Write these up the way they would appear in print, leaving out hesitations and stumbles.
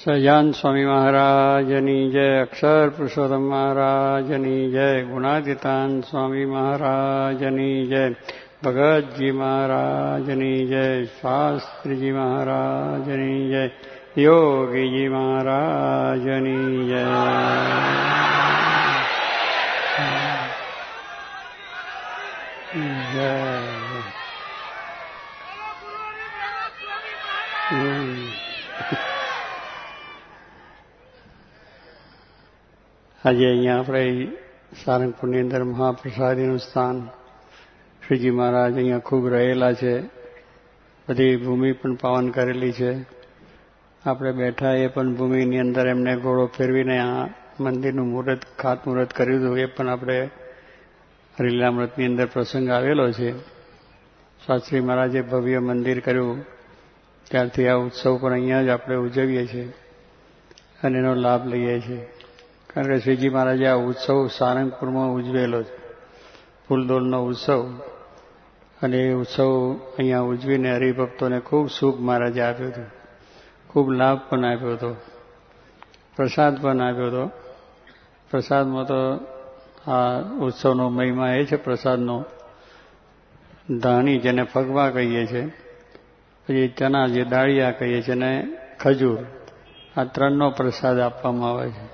સહજાન સ્વામી મહારાજની જય, અક્ષર પુરુષોત્તમ મહારાજની જય, ગુણાતીતાન સ્વામી મહારાજની જય, ભગતજી મહારાજની જય, શાસ્ત્રીજી મહારાજની જય, યોગીજી મહારાજની જય. જય આજે અહીંયા આપણે સારંગપુરની અંદર મહાપ્રસાદીનું સ્થાન શ્રીજી મહારાજ અહીંયા ખૂબ રહેલા છે. બધી ભૂમિ પણ પાવન કરેલી છે. આપણે બેઠા એ પણ ભૂમિની અંદર એમને ઘોડો ફેરવીને આ મંદિરનું મુહૂર્ત ખાતમુહૂર્ત કર્યું હતું. એ પણ આપણે હરિલીલામૃતની અંદર પ્રસંગ આવેલો છે. શાસ્ત્રી મહારાજે ભવ્ય મંદિર કર્યું ત્યારથી આ ઉત્સવ પણ અહીંયા જ આપણે ઉજવીએ છીએ અને એનો લાભ લઈએ છીએ. કારણ કે શ્રીજી મહારાજે આ ઉત્સવ સારંગપુરમાં ઉજવેલો છે, ફૂલદોલનો ઉત્સવ. અને એ ઉત્સવ અહીંયા ઉજવીને હરિભક્તોને ખૂબ સુખ મહારાજે આપ્યું હતું, ખૂબ લાભ પણ આપ્યો હતો, પ્રસાદ પણ આપ્યો હતો. પ્રસાદમાં તો આ ઉત્સવનો મહિમા એ છે પ્રસાદનો, ધાણી જેને ફગવા કહીએ છીએ, પછી ચણા જે દાળિયા કહીએ છીએ, અને ખજૂર, આ ત્રણનો પ્રસાદ આપવામાં આવે છે.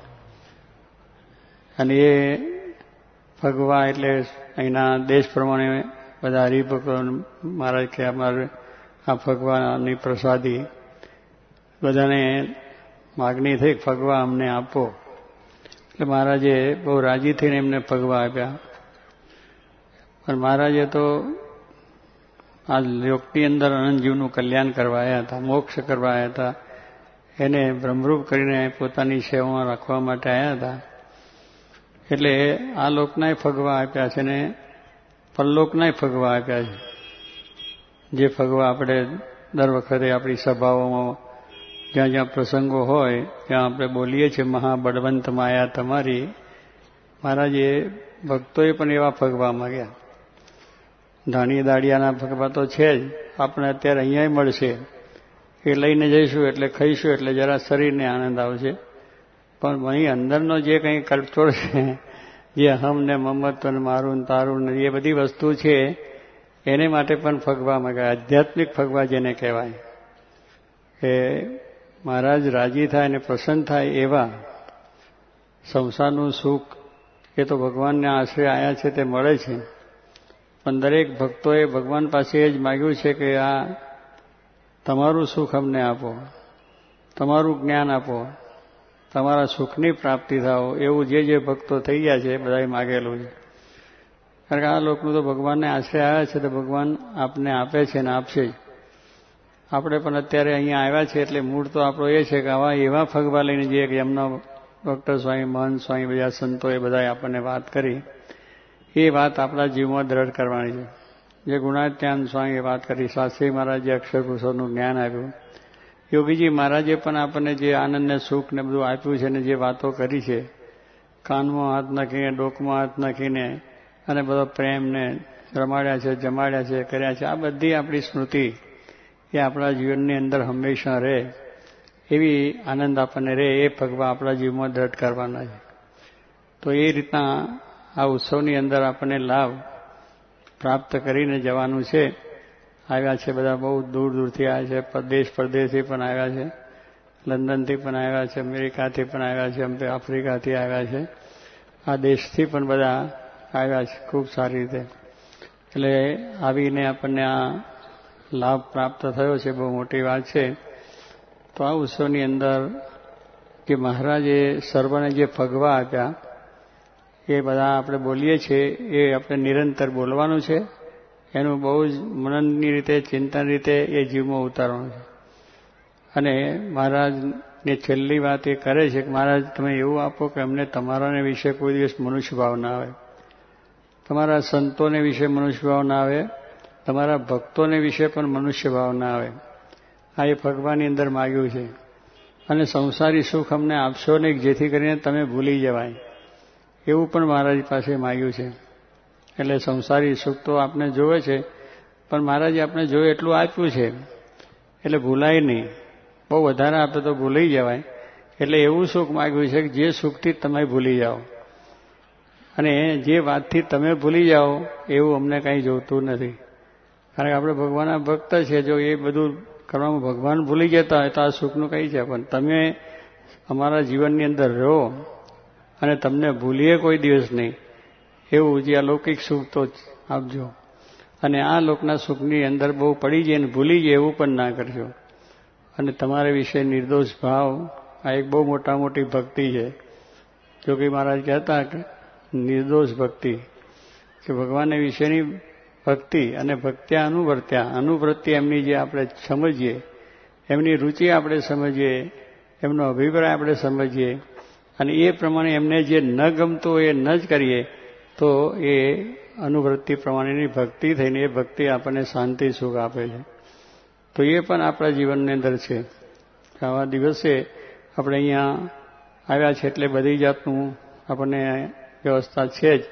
અને એ ફગવા એટલે અહીંના દેશ પ્રમાણે બધા હરિભક્તો મહારાજ કે અમારે આ ફગવાની પ્રસાદી બધાને માગણી થઈ, ફગવા અમને આપો. એટલે મહારાજે બહુ રાજી થઈને એમને ફગવા આપ્યા. પણ મહારાજે તો આ લોકની અંદર અનંત કલ્યાણ કરવા આવ્યા હતા, મોક્ષ કરવા આવ્યા હતા, એને બ્રહ્મરૂપ કરીને પોતાની સેવામાં રાખવા માટે આવ્યા હતા. એટલે આ લોકનાય ફગવા આપ્યા છે ને પરલોકનાય ફગવા આપ્યા છે. જે ફગવા આપણે દર વખતે આપણી સભાઓમાં જ્યાં જ્યાં પ્રસંગો હોય ત્યાં આપણે બોલીએ છીએ, મહાબળવંત માયા તમારી. મહારાજે ભક્તોએ પણ એવા ફગવા માગ્યા. ધાણી દાળિયાના ફગવા તો છે જ, આપણે અત્યારે અહીંયા મળશે, એ લઈને જઈશું એટલે ખાઈશું એટલે જરા શરીરને આનંદ આવશે. પણ અહીં અંદરનો જે કંઈ કલ્પતોડ છે, જે અહમ ને મમત્વ ને મારું ને તારું ને એ બધી વસ્તુ છે, એને માટે પણ ફગવા માંગ્યા. આધ્યાત્મિક ફગવા જેને કહેવાય, કે મહારાજ રાજી થાય અને પ્રસન્ન થાય એવા. સંસારનું સુખ એ તો ભગવાનને આશરે આવ્યા છે તે મળે છે, પણ દરેક ભક્તોએ ભગવાન પાસે એ જ માગ્યું છે કે આ તમારું સુખ અમને આપો, તમારું જ્ઞાન આપો, તમારા સુખની પ્રાપ્તિ થાઓ. એવું જે ભક્તો થઈ ગયા છે એ બધાએ માગેલું છે. કારણ કે આ લોકનું તો ભગવાનને આશરે આવ્યા છે તો ભગવાન આપને આપે છે ને આપશે જ. આપણે પણ અત્યારે અહીંયા આવ્યા છે એટલે મૂળ તો આપણો એ છે કે આવા એવા ફગવા લઈને જઈએ કે એમના ડૉક્ટર સ્વામી, મહંત સ્વામી, બધા સંતોએ બધાએ આપણને વાત કરી, એ વાત આપણા જીવમાં દ્રઢ કરવાની છે. જે ગુણાત્યાન સ્વામીએ વાત કરી, શાસ્ત્રી મહારાજે અક્ષર પુરુષોનું જ્ઞાન આપ્યું, યોગીજી મહારાજે પણ આપણને જે આનંદ ને સુખ ને બધું આપ્યું છે ને જે વાતો કરી છે, કાનમાં હાથ નાખીને, ડોકમાં હાથ નાખીને અને બધો પ્રેમને રમાડ્યા છે, જમાડ્યા છે, કર્યા છે, આ બધી આપણી સ્મૃતિ એ આપણા જીવનની અંદર હંમેશા રહે, એવી આનંદ આપણને રહે, એ ફગવા આપણા જીવનમાં દ્રઢ કરવાના છે. તો એ રીતના આ ઉત્સવની અંદર આપણને લાભ પ્રાપ્ત કરીને જવાનું છે. આવ્યા છે બધા, બહુ દૂર દૂરથી આવ્યા છે, દેશ પરદેશથી પણ આવ્યા છે, લંડનથી પણ આવ્યા છે, અમેરિકાથી પણ આવ્યા છે, આફ્રિકાથી આવ્યા છે, આ દેશથી પણ બધા આવ્યા છે ખૂબ સારી રીતે. એટલે આવીને આપણને આ લાભ પ્રાપ્ત થયો છે, બહુ મોટી વાત છે. તો આ ઉત્સવની અંદર જે મહારાજે સર્વને જે ફગવા આપ્યા એ બધા આપણે બોલીએ છીએ, એ આપણે નિરંતર બોલવાનું છે. એનું બહુ જ મનનની રીતે, ચિંતન રીતે એ જીવમાં ઉતારવાનું છે. અને મહારાજની છેલ્લી વાત એ કરે છે કે મહારાજ તમે એવું આપો કે અમને તમારાને વિશે કોઈ દિવસ મનુષ્ય ભાવ ના આવે, તમારા સંતોને વિશે મનુષ્ય ભાવ ના આવે, તમારા ભક્તોને વિશે પણ મનુષ્ય ભાવ ના આવે. આ એ ભગવાનની અંદર માગ્યું છે. અને સંસારી સુખ અમને આપશો નહીં જેથી કરીને તમે ભૂલી જવાય, એવું પણ મહારાજ પાસે માગ્યું છે. એટલે સંસારી સુખ તો આપણે જોવે છે, પણ મહારાજે આપણે જોયું એટલું આપ્યું છે એટલે ભૂલાય નહીં. બહુ વધારે આપે તો ભૂલાઈ જવાય, એટલે એવું સુખ માગ્યું છે કે જે સુખથી તમે ભૂલી જાઓ, અને જે વાતથી તમે ભૂલી જાઓ એવું અમને કંઈ જોતું નથી. કારણ કે આપણે ભગવાનના ભક્ત છે, જો એ બધું કરવામાં ભગવાન ભૂલી જતા હોય તો આ સુખનું કંઈ છે. પણ તમે અમારા જીવનની અંદર રહો અને તમને ભૂલીએ કોઈ દિવસ નહીં એવું જે અલૌકિક સુખ તો આપજો. અને આ લોકના સુખની અંદર બહુ પડી જાય અને ભૂલી જાય એવું પણ ના કરજો. અને તમારા વિશે નિર્દોષ ભાવ આ એક બહુ મોટી ભક્તિ છે. જોગી મહારાજ કહેતા કે નિર્દોષ ભક્તિ, કે ભગવાન વિશેની ભક્તિ અને ભક્ત્યા અનુવૃત્તિ એમની જે આપણે સમજીએ, એમની રુચિ આપણે સમજીએ, એમનો અભિપ્રાય આપણે સમજીએ અને એ પ્રમાણે એમને જે ન ગમતું હોય એ ન જ કરીએ તો એ અનુવૃત્તિ પ્રમાણેની ભક્તિ થઈને એ ભક્તિ આપણને શાંતિ સુખ આપે છે. તો એ પણ આપણા જીવનની અંદર છે. આવા દિવસે આપણે અહીંયા આવ્યા છે એટલે બધી જાતનું આપણને વ્યવસ્થા છે જ.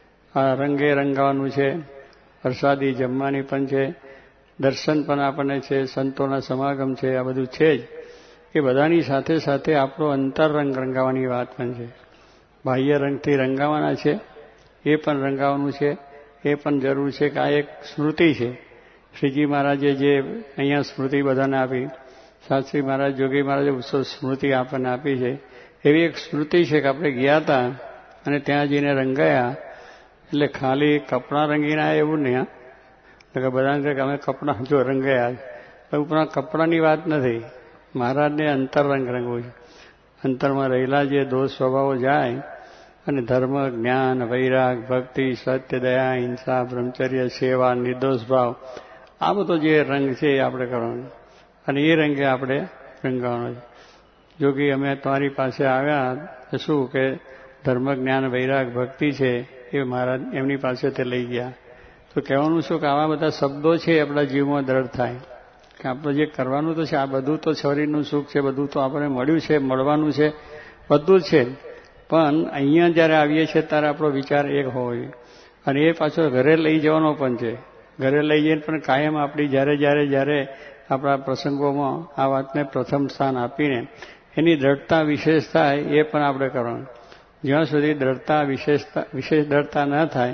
આ રંગે રંગાવાનું છે, પ્રસાદી જમવાની પણ છે, દર્શન પણ આપણને છે, સંતોના સમાગમ છે, આ બધું છે જ. એ બધાની સાથે સાથે આપણો અંતર રંગ રંગાવાની વાત પણ છે. બાહ્ય રંગથી રંગાવાના છે, એ પણ રંગાવાનું છે, એ પણ જરૂર છે કે આ એક સ્મૃતિ છે. શ્રીજી મહારાજે જે અહીંયા સ્મૃતિ બધાને આપી, શાસ્ત્રી મહારાજ, જોગી મહારાજે ઉત્સવ સ્મૃતિ આપણને આપી છે, એવી એક સ્મૃતિ છે કે આપણે ગયા હતા અને ત્યાં જઈને રંગાયા એટલે ખાલી કપડાં રંગીને આવ્યા એવું નહીં. હા, બધાને કે અમે કપડાં જો રંગાયા, પણ કપડાની વાત નથી. મહારાજને અંતર રંગ રંગવું છે. અંતરમાં રહેલા જે દોષ સ્વભાવો જાય અને ધર્મ, જ્ઞાન, વૈરાગ, ભક્તિ, સત્ય, દયા, હિંસા, બ્રહ્મચર્ય, સેવા, નિર્દોષ ભાવ, આ બધો જે રંગ છે એ આપણે કરવાનો અને એ રંગે આપણે રંગાવાનો છે. જો કે અમે તમારી પાસે આવ્યા શું કે ધર્મ, જ્ઞાન, વૈરાગ, ભક્તિ છે એ મહારાજ એમની પાસેથી લઈ ગયા. તો કહેવાનું શું કે આવા બધા શબ્દો છે આપણા જીવમાં દ્રઢ થાય કે આપણે જે કરવાનું તો છે, આ બધું તો શરીરનું સુખ છે, બધું તો આપણે મળ્યું છે, મળવાનું છે, બધું જ છે. પણ અહીંયા જ્યારે આવીએ છીએ ત્યારે આપણો વિચાર એક હોવો જોઈએ અને એ પાછો ઘરે લઈ જવાનો પણ છે. ઘરે લઈ જઈને પણ કાયમ આપણી જ્યારે આપણા પ્રસંગોમાં આ વાતને પ્રથમ સ્થાન આપીને એની દ્રઢતા વિશેષ થાય એ પણ આપણે કરવાનું. જ્યાં સુધી દ્રઢતા વિશેષ દ્રઢતા ન થાય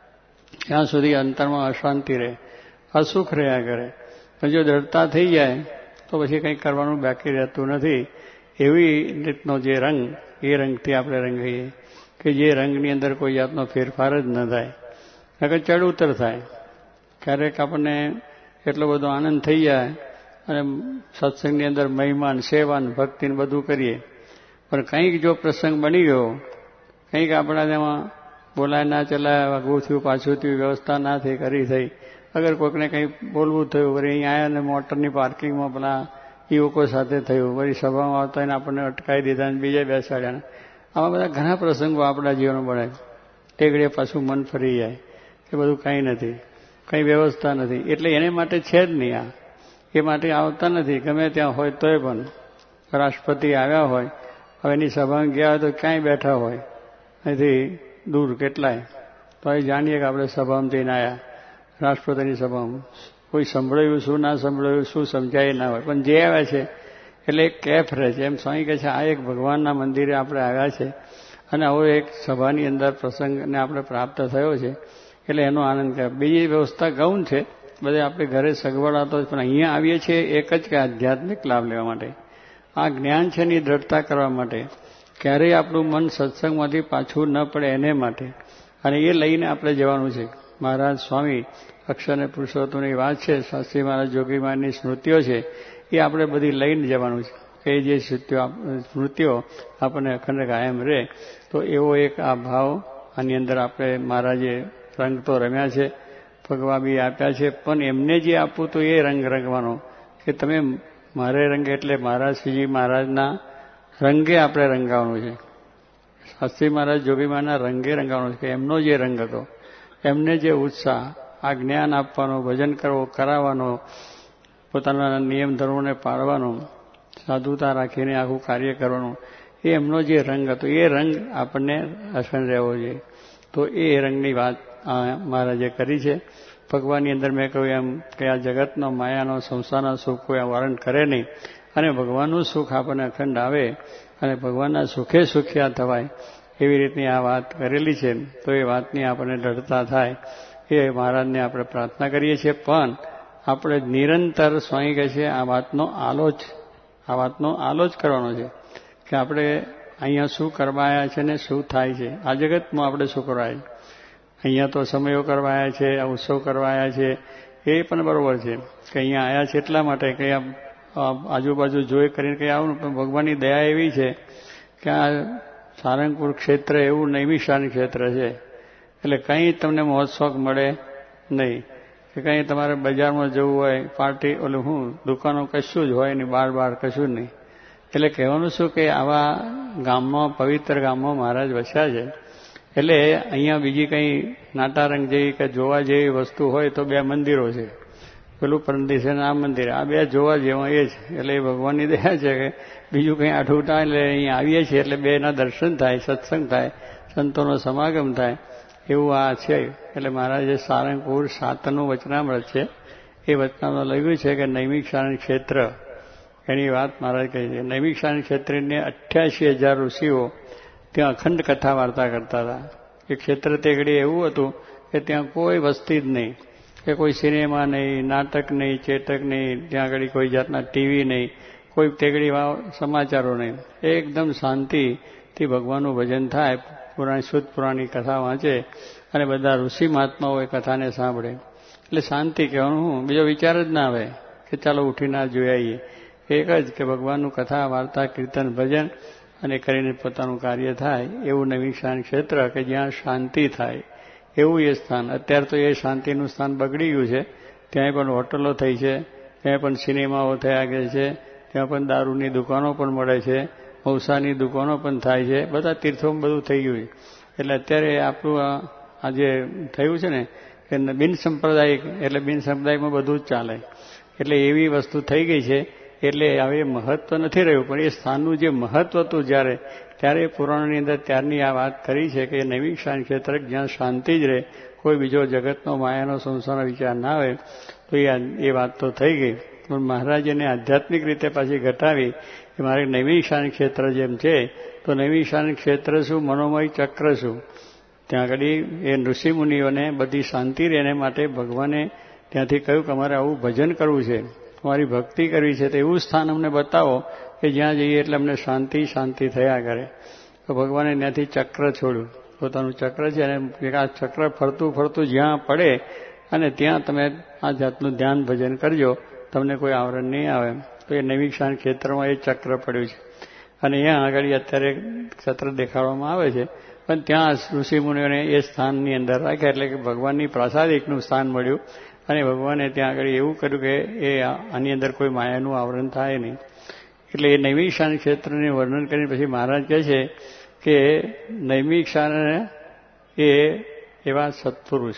ત્યાં સુધી અંતરમાં અશાંતિ રહે, અસુખ રહ્યા કરે. પણ જો દ્રઢતા થઈ જાય તો પછી કંઈ કરવાનું બાકી રહેતું નથી. એવી રીતનો જે રંગ, એ રંગથી આપણે રંગાઈએ કે જે રંગની અંદર કોઈ જાતનો ફેરફાર જ ન થાય, નકર ચડ ઉતર થાય. ક્યારેક આપણને એટલો બધો આનંદ થઈ જાય અને સત્સંગની અંદર મહિમાન, સેવાન, ભક્તિને બધું કરીએ, પણ કંઈક જો પ્રસંગ બની ગયો, કંઈક આપણા તેમાં બોલાય ના ચલાય, આગું થયું પાછું થયું, વ્યવસ્થા ના થઈ, કરી થઈ, અગર કોઈકને કંઈ બોલવું થયું, વળી અહીં આવ્યા અને મોટરની પાર્કિંગમાં પેલા યુવકો સાથે થયું, વળી સભામાં આવતા એને આપણને અટકાવી દીધા અને બીજા બેસાડ્યા. આવા બધા ઘણા પ્રસંગો આપણા જીવનમાં બને. ટેગડે પાછું મન ફરી જાય કે બધું કંઈ નથી, કંઈ વ્યવસ્થા નથી. એટલે એને માટે છે જ નહીં. આ એ માટે આવતા નથી. ગમે ત્યાં હોય તોય પણ રાષ્ટ્રપતિ આવ્યા હોય, હવે એની સભામાં ગયા હોય તો ક્યાંય બેઠા હોય, અહીંથી દૂર કેટલાય, તો એ જાણીએ કે આપણે સભામાં જઈને આવ્યા, રાષ્ટ્રપતિની સભામાં. કોઈ સંભળાયું, શું ના સંભળાયું, શું સમજાય ના હોય, પણ જે આવ્યા છે એટલે એક કેફ રહે છે. એમ સ્વામી કહે છે આ એક ભગવાનના મંદિરે આપણે આવ્યા છે અને આવો એક સભાની અંદર પ્રસંગને આપણે પ્રાપ્ત થયો છે એટલે એનો આનંદ કરે. બીજી વ્યવસ્થા ગૌણ છે, બધે આપણે ઘરે સગવડાતો, પણ અહીંયા આવીએ છીએ એક જ કે આધ્યાત્મિક લાભ લેવા માટે, આ જ્ઞાન છે એની દ્રઢતા કરવા માટે, ક્યારેય આપણું મન સત્સંગમાંથી પાછું ન પડે એને માટે, અને એ લઈને આપણે જવાનું છે. મહારાજ સ્વામી અક્ષર અને પુરુષોત્તમની વાત છે, શાસ્ત્રી મહારાજ, જોગી મહારાજની સ્મૃતિઓ છે, એ આપણે બધી લઈને જવાનું છે. એ જે સ્મૃતિઓ આપણને અખંડ કાયમ રહે. તો એવો એક આ ભાવ આની અંદર આપણે મહારાજે રંગ તો રમ્યા છે, ભગવા બી આપ્યા છે, પણ એમને જે આપવું તો એ રંગ રંગવાનો કે તમે મારે રંગ એટલે મહારાજ શ્રીજી મહારાજના રંગે આપણે રંગાવાનું છે. શાસ્ત્રી મહારાજ, જોગી મહારાજના રંગે રંગાવાનું છે. એમનો જે રંગ હતો, એમને જે ઉત્સાહ, આ જ્ઞાન આપવાનો, ભજન કરવો, કરાવવાનો, પોતાના નિયમ ધર્મોને પાળવાનો, સાધુતા રાખીને આખું કાર્ય કરવાનું, એ એમનો જે રંગ હતો એ રંગ આપણને અસર રહેવો જોઈએ. તો એ રંગની વાત મહારાજે કરી છે. ભગવાનની અંદર મેં કહ્યું એમ કે આ જગતનો, માયાનો, સંસારનો સુખ કોઈ વર્ણન કરે નહીં. અને ભગવાનનું સુખ આપણને અખંડ આવે અને ભગવાનના સુખે સુખિયા થવાય એવી રીતની આ વાત કરેલી છે. તો એ વાતની આપણને દૃઢતા થાય એ મહારાજને આપણે પ્રાર્થના કરીએ છીએ. પણ આપણે નિરંતર સ્વામી કહે છે આ વાતનો આલોચ કરવાનો છે કે આપણે અહીંયા શું કરવાયા છે ને શું થાય છે, આ જગતમાં આપણે શું કરવાય. અહીંયા તો સમયો કરવાયા છે, ઉત્સવ કરવાયા છે, એ પણ બરોબર છે કે અહીંયા આવ્યા છે એટલા માટે કે આજુબાજુ જોઈ કરીને કંઈ આવું. પણ ભગવાનની દયા એવી છે કે આ સારંગપુર ક્ષેત્ર એવું નૈમિષારણ્ય ક્ષેત્ર છે એટલે કંઈ તમને મહોત્સવ મળે નહીં કે કંઈ તમારે બજારમાં જવું હોય પાર્ટી દુકાનો કશું જ હોય નહીં, બાર કશું જ નહીં. એટલે કહેવાનું શું કે આવા ગામમાં પવિત્ર ગામમાં મહારાજ વસ્યા છે એટલે અહીંયા બીજી કંઈ નાટારંગ જેવી કે જોવા જેવી વસ્તુ હોય તો 2 મંદિરો છે, પેલું પરમદિશે આ મંદિર, આ 2 જોવા જેવા એ છે. એટલે એ ભગવાનની દયા છે કે બીજું કંઈ આઠું થાય એટલે અહીંયા આવીએ છીએ એટલે 2ના દર્શન થાય, સત્સંગ થાય, સંતોનો સમાગમ થાય એવું આ છે. એટલે મહારાજે સારંગપુર 7નું વચનામૃત છે એ વચનામૃત લખ્યું છે કે નૈમિષારણ્ય ક્ષેત્ર એની વાત મહારાજ કહે છે. નૈમિષારણ્ય ક્ષેત્રને 88,000 ઋષિઓ ત્યાં અખંડ કથા વાર્તા કરતા હતા. એ ક્ષેત્ર તે ઘડી એવું હતું કે ત્યાં કોઈ વસ્તી જ નહીં, કે કોઈ સિનેમા નહીં, નાટક નહીં, ચેટક નહીં, ત્યાં આગળ કોઈ જાતના ટીવી નહીં, કોઈ તેગડી સમાચારો નહીં. એકદમ શાંતિથી ભગવાનનું ભજન થાય, શુદ્ધ પુરાણની કથા વાંચે અને બધા ઋષિ મહાત્માઓ એ કથાને સાંભળે. એટલે શાંતિ કહેવાનું, બીજો વિચાર જ ના આવે કે ચાલો ઉઠીને જોઈ આવીએ. એક જ કે ભગવાનનું કથા વાર્તા કીર્તન ભજન અને કરીને પોતાનું કાર્ય થાય એવું નૈમિષારણ્ય ક્ષેત્ર કે જ્યાં શાંતિ થાય એવું એ સ્થાન. અત્યારે તો એ શાંતિનું સ્થાન બગડી ગયું છે. ત્યાં પણ હોટલો થઈ છે, ત્યાં પણ સિનેમાઓ થયા ગયા છે, ત્યાં પણ દારૂની દુકાનો પણ મળે છે, મૌસાની દુકાનો પણ થાય છે, બધા તીર્થોમાં બધું થઈ ગયું છે. એટલે અત્યારે આપણું આ જે થયું છે ને કે બિન સંપ્રદાયિક, એટલે બિન સંપ્રદાયિકમાં બધું જ ચાલે. એટલે એવી વસ્તુ થઈ ગઈ છે. એટલે હવે મહત્વ નથી રહ્યું, પણ એ સ્થાનનું જે મહત્વ હતું ત્યારે પુરાણોની અંદર ત્યારની આ વાત કરી છે કે નૈમિષારણ્ય ક્ષેત્ર જ્યાં શાંતિ જ રહે, કોઈ બીજો જગતનો માયાનો સંસારનો વિચાર ના આવે, તો એ વાત તો થઈ ગઈ. પણ મહારાજ એને આધ્યાત્મિક રીતે પાછી ઘટાવી કે મારે નૈમિષારણ્ય ક્ષેત્ર જેમ છે તો નૈમિષારણ્ય ક્ષેત્ર શું, મનોમય ચક્ર શું. ત્યાં આગળ એ ઋષિમુનિઓને બધી શાંતિ રહે એને માટે ભગવાને ત્યાંથી કહ્યું કે અમારે આવું ભજન કરવું છે, તમારી ભક્તિ કરવી છે, તો એવું સ્થાન અમને બતાવો કે જ્યાં જઈએ એટલે અમને શાંતિ થયા કરે. તો ભગવાને ત્યાંથી ચક્ર છોડ્યું, પોતાનું ચક્ર છે અને આ ચક્ર ફરતું જ્યાં પડે અને ત્યાં તમે આ જાતનું ધ્યાન ભજન કરજો, તમને કોઈ આવરણ નહીં આવે. તો એ નૈમિષારણ્ય ક્ષેત્રમાં એ ચક્ર પડ્યું છે અને અહીંયા આગળ અત્યારે ક્ષેત્ર દેખાડવામાં આવે છે. પણ ત્યાં ઋષિમુનિઓને એ સ્થાનની અંદર રાખ્યા, એટલે કે ભગવાનની પ્રસાદિકનું સ્થાન મળ્યું અને ભગવાને ત્યાં આગળ એવું કર્યું કે એ આની અંદર કોઈ માયાનું આવરણ થાય નહીં. એટલે એ નૈમિષારણ્ય ક્ષેત્રને વર્ણન કરીને પછી મહારાજ કહે છે કે નૈમિષારણ્ય એ એવા સત્પુરુષ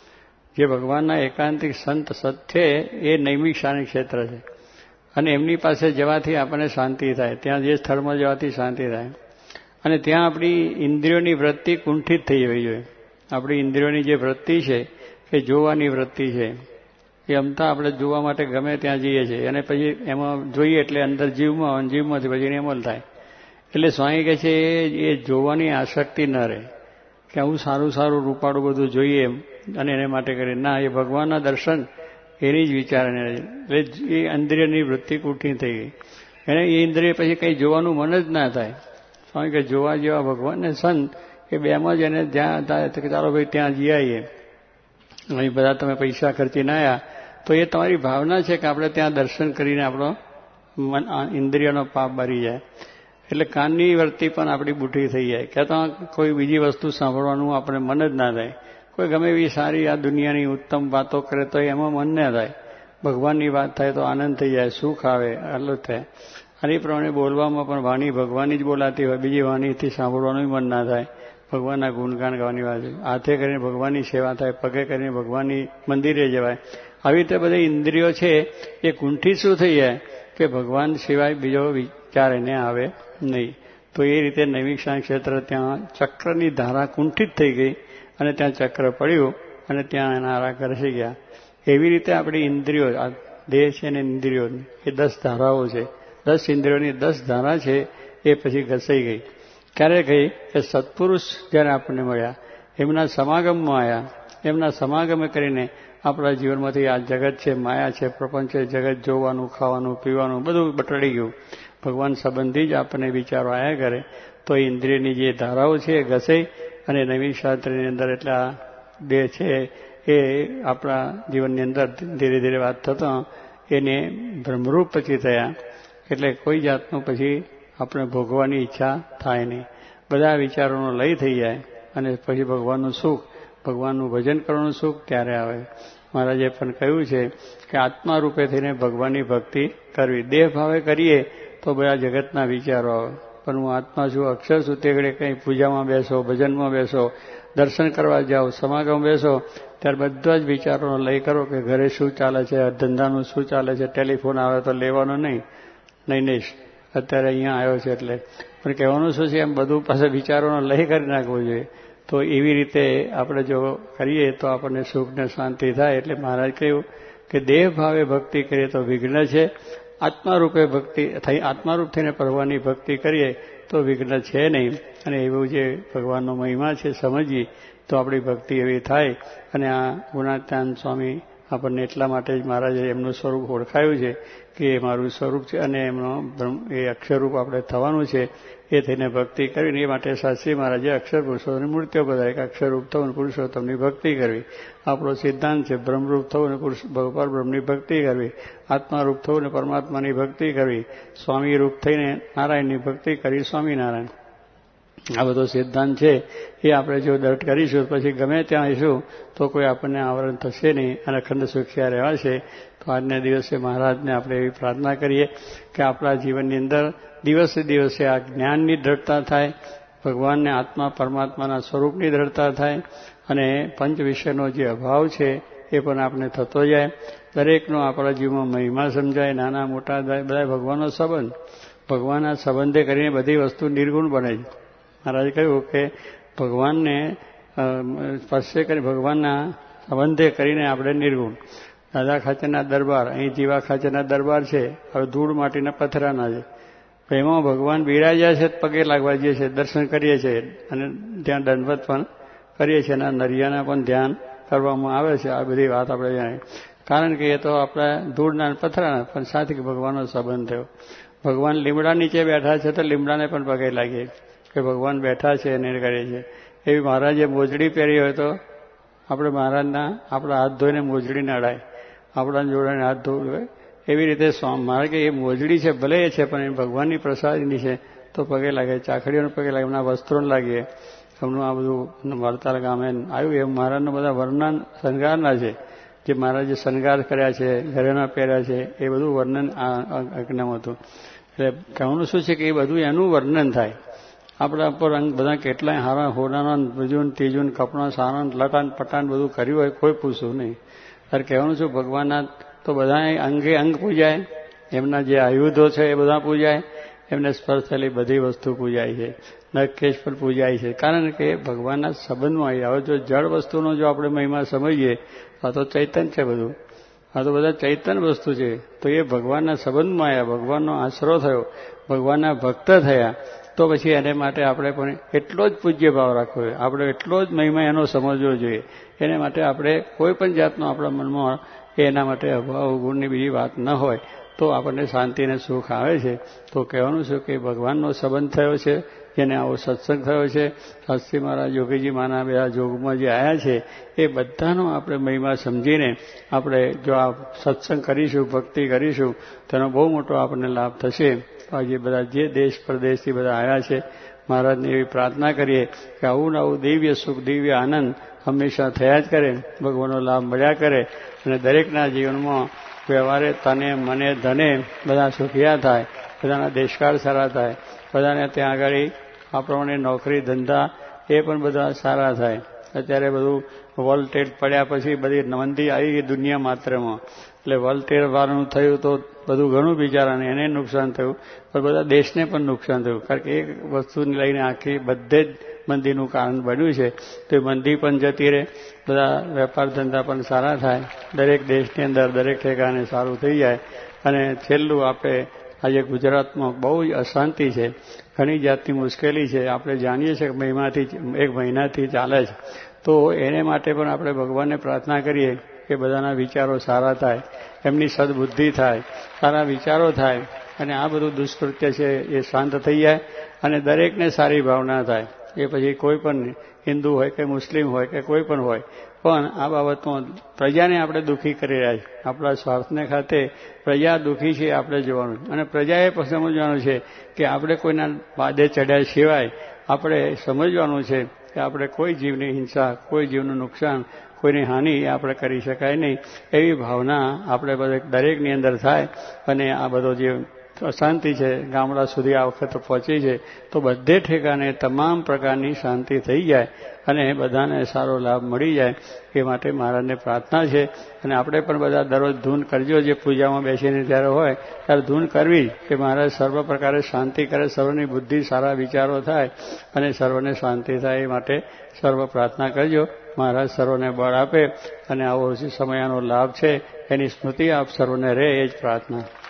જે ભગવાનના એકાંતિક સંત સત છે એ નૈમિષારણ્ય ક્ષેત્ર છે અને એમની પાસે જવાથી આપણને શાંતિ થાય, ત્યાં જે સ્થળમાં જવાથી શાંતિ થાય. અને ત્યાં આપણી ઇન્દ્રિયોની વૃત્તિ કુંઠિત થઈ જવી જોઈએ. આપણી ઇન્દ્રિયોની જે વૃત્તિ છે કે જોવાની વૃત્તિ છે એ અમતા આપણે જોવા માટે ગમે ત્યાં જઈએ છીએ અને પછી એમાં જોઈએ એટલે અંદર જીવમાંથી પછી અમલ થાય. એટલે સ્વામી કહે છે એ જોવાની આસક્તિ ન રહે કે આવું સારું રૂપાળું બધું જોઈએ અને એને માટે કરી ના, એ ભગવાનના દર્શન એની જ વિચારણે. એટલે એ ઇન્દ્રિયની વૃત્તિ કુંઠી થઈ ગઈ એને એ ઇન્દ્રિય પછી કંઈ જોવાનું મન જ ના થાય. સ્વામી કે જોવા જેવા ભગવાન ને સંત એ બેમાં જ એને જ્યાં થાય તો કે ચાલો ભાઈ ત્યાં જઈ આવીએ. અહીં બધા તમે પૈસા ખર્ચીને આવ્યા તો એ તમારી ભાવના છે કે આપણે ત્યાં દર્શન કરીને આપણો મન ઇન્દ્રિયનો પાપ બારી જાય. એટલે કાનની વૃત્તિ પણ આપણી બુઠી થઈ જાય કે તો કોઈ બીજી વસ્તુ સાંભળવાનું આપણે મન જ ના થાય. કોઈ ગમે એવી સારી આ દુનિયાની ઉત્તમ વાતો કરે તો એમાં મન ના થાય. ભગવાનની વાત થાય તો આનંદ થઈ જાય, સુખ આવે, આહલાદ થાય. અને એ પ્રમાણે બોલવામાં પણ વાણી ભગવાનની જ બોલાતી હોય, બીજી વાણીથી સાંભળવાનું મન ના થાય. ભગવાનના ગુણગાન ગાવાની વાત, હાથે કરીને ભગવાનની સેવા થાય, પગે કરીને ભગવાનની મંદિરે જવાય. આવી રીતે બધી ઇન્દ્રિયો છે એ કુંઠિત શું થઈ જાય કે ભગવાન સિવાય બીજો વિચાર એને આવે નહીં. તો એ રીતે નૈમિષારણ્ય ક્ષેત્ર ત્યાં ચક્રની ધારા કુંઠિત થઈ ગઈ અને ત્યાં ચક્ર પડ્યું અને ત્યાં એના આરા કરસી ગયા. એવી રીતે આપણી ઇન્દ્રિયો, આ દેહ છે ને ઇન્દ્રિયો એ 10 ધારાઓ છે. 10 ઇન્દ્રિયોની 10 ધારા છે એ પછી ઘસાઈ ગઈ. ક્યારે ગઈ કે સત્પુરુષ જ્યારે આપણને મળ્યા, એમના સમાગમમાં આવ્યા, એમના સમાગમે કરીને આપણા જીવનમાંથી આ જગત છે, માયા છે, પ્રપંચ છે, જગત જોવાનું, ખાવાનું, પીવાનું બધું બટળી ગયું. ભગવાન સંબંધી જ આપણને વિચારો આવ્યા કરે તો ઇન્દ્રિયની જે ધારાઓ છે એ ઘસાઈ અને નવીન શાસ્ત્રની અંદર એટલે આ દેહ છે એ આપણા જીવનની અંદર ધીરે ધીરે વાત થતો એને બ્રહ્મરૂપ પછી થયા. એટલે કોઈ જાતનું પછી આપણે ભોગવાની ઈચ્છા થાય નહીં. બધા વિચારોનો લય થઈ જાય અને પછી ભગવાનનું સુખ, ભગવાનનું ભજન કરવાનું સુખ ત્યારે આવે. મહારાજે પણ કહ્યું છે કે આત્મા રૂપે થઈને ભગવાનની ભક્તિ કરવી. દેહ ભાવે કરીએ તો બધા જગતના વિચારો આવે, પણ હું આત્મા છું, અક્ષર છું, તે ઘડે કંઈ પૂજામાં બેસો, ભજનમાં બેસો, દર્શન કરવા જાઓ, સમાગમ બેસો, ત્યારે બધા જ વિચારોનો લય કરો કે ઘરે શું ચાલે છે, ધંધાનું શું ચાલે છે, ટેલિફોન આવે તો લેવાનો નહીં, નહીં અત્યારે અહીંયા આવ્યો છે એટલે. પણ કહેવાનું શું છે, એમ બધું પાસે વિચારોનો લય કરી નાખવો જોઈએ. તો એવી રીતે આપણે જો કરીએ તો આપણને સુખ ને શાંતિ થાય. એટલે મહારાજ કહ્યું કે દેહ ભાવે ભક્તિ કરીએ તો વિઘ્ન છે, આત્મારૂપે ભક્તિ થઈ, આત્મારૂપ થઈને ભગવાનની ભક્તિ કરીએ તો વિઘ્ન છે નહીં. અને એવું જે ભગવાનનો મહિમા છે સમજીએ તો આપણી ભક્તિ એવી થાય. અને આ ગુણાત્યાન સ્વામી આપણને એટલા માટે જ મહારાજે એમનું સ્વરૂપ ઓળખાયું છે કે એ મારું સ્વરૂપ છે અને એમનો એ અક્ષરરૂપ આપણે થવાનું છે. એ થઈને ભક્તિ કરવી. એ માટે શાસ્ત્રી મહારાજે અક્ષર પુરુષોત્તમની મૂર્તિઓ બધાય કે અક્ષરરૂપ થવું પુરુષોત્તમની ભક્તિ કરવી. આપણો સિદ્ધાંત છે બ્રહ્મરૂપ થવું ને પરબ્રહ્મની ભક્તિ કરવી, આત્મારૂપ થવું ને પરમાત્માની ભક્તિ કરવી, સ્વામી રૂપ થઈને નારાયણની ભક્તિ કરવી, સ્વામિનારાયણ. આ બધો સિદ્ધાંત છે એ આપણે જો દર્ટ કરીશું પછી ગમે ત્યાં આવીશું તો કોઈ આપણને આવરણ થશે નહીં અને અખંડ સુખિયા રહેવાશે. તો આજના દિવસે મહારાજને આપણે એવી પ્રાર્થના કરીએ કે આપણા જીવનની અંદર દિવસે દિવસે આ જ્ઞાનની દ્રઢતા થાય, ભગવાનને આત્મા પરમાત્માના સ્વરૂપની દ્રઢતા થાય અને પંચ વિષયનો જે અભાવ છે એ પણ આપણે થતો જાય. દરેકનો આપણા જીવનમાં મહિમા સમજાય, નાના મોટા બધા ભગવાનનો સંબંધ, ભગવાનના સંબંધે કરીને બધી વસ્તુ નિર્ગુણ બને છે. મહારાજે કહ્યું કે ભગવાનને સ્પર્શે કરી ભગવાનના સંબંધે કરીને આપણે નિર્ગુણ. દાદા ખાચરના દરબાર, અહીં જીવા ખાચરના દરબાર છે, હવે ધૂળ માટીના પથરાના છે. એમાં ભગવાન બિરાજ્યા છે, પગે લાગવા જઈએ છીએ, દર્શન કરીએ છીએ અને ત્યાં દંડવત પણ કરીએ છીએ અને નરિયાના પણ ધ્યાન કરવામાં આવે છે. આ બધી વાત આપણે જાણીએ. કારણ કે એ તો આપણા ધૂળના પથરાના પણ સાથે ભગવાનનો સંબંધ થયો. ભગવાન લીમડા નીચે બેઠા છે તો લીમડાને પણ પગે લાગીએ કે ભગવાન બેઠા છે અને કરીએ છીએ. એવી મહારાજે મોજડી પહેરી હોય તો આપણે મહારાજના આપણા હાથ ધોઈને મોજડીને અડાય, આપણા જોડાને હાથ ધોવું હોય. એવી રીતે મહારાજ કે એ મોજડી છે ભલે એ છે પણ એ ભગવાનની પ્રસાદની છે તો પગે લાગે, ચાખડીઓને પગે લાગે, એમના વસ્ત્રોને લાગીએ. એમનું આ બધું વાર્તા ગામે આવ્યું એમ મહારાજના બધા વર્ણન શણગારના છે. જે મહારાજે શણગાર કર્યા છે, ઘરેણા પહેર્યા છે, એ બધું વર્ણન આ આજ્ઞામાં હતું. એટલે કહેવાનું શું છે કે એ બધું એનું વર્ણન થાય. આપણા પર રંગ બધા કેટલાય હારા હોનાના બીજું ત્રીજું કપડા સારા લટાન પટાન બધું કર્યું હોય કોઈ પૂછવું નહીં. ત્યારે કહેવાનું છું ભગવાનના તો બધા અંગે અંગ પૂજાય, એમના જે આયુધો છે એ બધા પૂજાય, એમને સ્પર્શ થયેલી બધી વસ્તુ પૂજાય છે, નખકેશ પણ પૂજાય છે. કારણ કે ભગવાનના સંબંધમાં આવી. હવે જો જળ વસ્તુનો જો આપણે મહિમા સમજીએ આ તો ચૈતન્ય છે બધું, આ તો બધા ચૈતન્ય વસ્તુ છે. તો એ ભગવાનના સંબંધમાં આવ્યા, ભગવાનનો આશરો થયો, ભગવાનના ભક્ત થયા તો પછી એને માટે આપણે પણ એટલો જ પૂજ્ય ભાવ રાખવો જોઈએ, આપણે એટલો જ મહિમા એનો સમજવો જોઈએ. એને માટે આપણે કોઈ પણ જાતનો આપણા મનમાં એના માટે અભાવ ગુણની બીજી વાત ન હોય તો આપણને શાંતિ અને સુખ આવે છે. તો કહેવાનું છે કે ભગવાનનો સંબંધ થયો છે, જેને આવો સત્સંગ થયો છે. શાસ્ત્રી મહારાજ યોગીજી માના બધા જોગમાં જે આવ્યા છે એ બધાનો આપણે મહિમા સમજીને આપણે જો આ સત્સંગ કરીશું, ભક્તિ કરીશું તેનો બહુ મોટો આપણને લાભ થશે. આજે બધા જે દેશ પ્રદેશથી બધા આવ્યા છે મહારાજને એવી પ્રાર્થના કરીએ કે આવું ને આવું દિવ્ય સુખ, દિવ્ય આનંદ હંમેશા થયા જ કરે, ભગવાનનો લાભ મળ્યા કરે અને દરેકના જીવનમાં વ્યવહારે તને મને ધને બધા સુખિયા થાય, બધાના દેશકાળ સારા થાય, બધાને ત્યાં આગળ આ પ્રમાણે નોકરી ધંધા એ પણ બધા સારા થાય. અત્યારે બધું વોલ્ટેજ પડ્યા પછી બધી મંદી આવી ગઈ દુનિયા માત્રમાં. એટલે વોલ્ટેજ વાળું થયું તો બધું ઘણું બિચારાને એને નુકસાન થયું, પણ બધા દેશને પણ નુકસાન થયું. કારણ કે એક વસ્તુને લઈને આખી બધે જ મંદીનું કારણ બન્યું છે. તો એ મંદી પણ જતી રહે, બધા વેપાર ધંધા પણ સારા થાય, દરેક દેશની અંદર દરેક ઠેકાણે સારું થઈ જાય અને છેલ્લું આપણે આજે ગુજરાતમાં બહુ જ અશાંતિ છે, ઘણી જાતની મુશ્કેલી છે. આપણે જાણીએ છીએ કે એક મહિનાથી ચાલે છે. તો એને માટે પણ આપણે ભગવાનને પ્રાર્થના કરીએ કે બધાના વિચારો સારા થાય, એમની સદબુદ્ધિ થાય, સારા વિચારો થાય અને આ બધું દુષ્કૃત્ય છે એ શાંત થઈ જાય અને દરેકને સારી ભાવના થાય. એ પછી કોઈ પણ હિન્દુ હોય કે મુસ્લિમ હોય કે કોઈ પણ હોય, પણ આ બાબતમાં પ્રજાને આપણે દુઃખી કરી રહ્યા છીએ. આપણા સ્વાર્થને ખાતે પ્રજા દુઃખી છે આપણે જોવાનું અને પ્રજાએ પણ સમજવાનું છે કે આપણે કોઈના વાદે ચડ્યા સિવાય આપણે સમજવાનું છે કે આપણે કોઈ જીવની હિંસા, કોઈ જીવનું નુકસાન, કોઈની હાનિ આપણે કરી શકાય નહીં. એવી ભાવના આપણે દરેકની અંદર થાય અને આ બધો જે અશાંતિ છે ગામડા સુધી આ વખત પહોંચી છે તો બધે ઠેકાને તમામ પ્રકારની શાંતિ થઈ જાય અને બધાને સારો લાભ મળી જાય. એ માટે મહારાજને પ્રાર્થના છે. અને આપણે પણ બધા દરરોજ ધૂન કરજો, જે પૂજામાં બેસીને જ્યારે હોય ત્યારે ધૂન કરવી કે મહારાજ સર્વ પ્રકારે શાંતિ કરે, સર્વની બુદ્ધિ, સારા વિચારો થાય અને સર્વને શાંતિ થાય. એ માટે સર્વ પ્રાર્થના કરજો. મહારાજ સર્વને બળ આપે અને આવો સમયનો લાભ છે એની સ્મૃતિ આપ સર્વને રહે, એ જ પ્રાર્થના.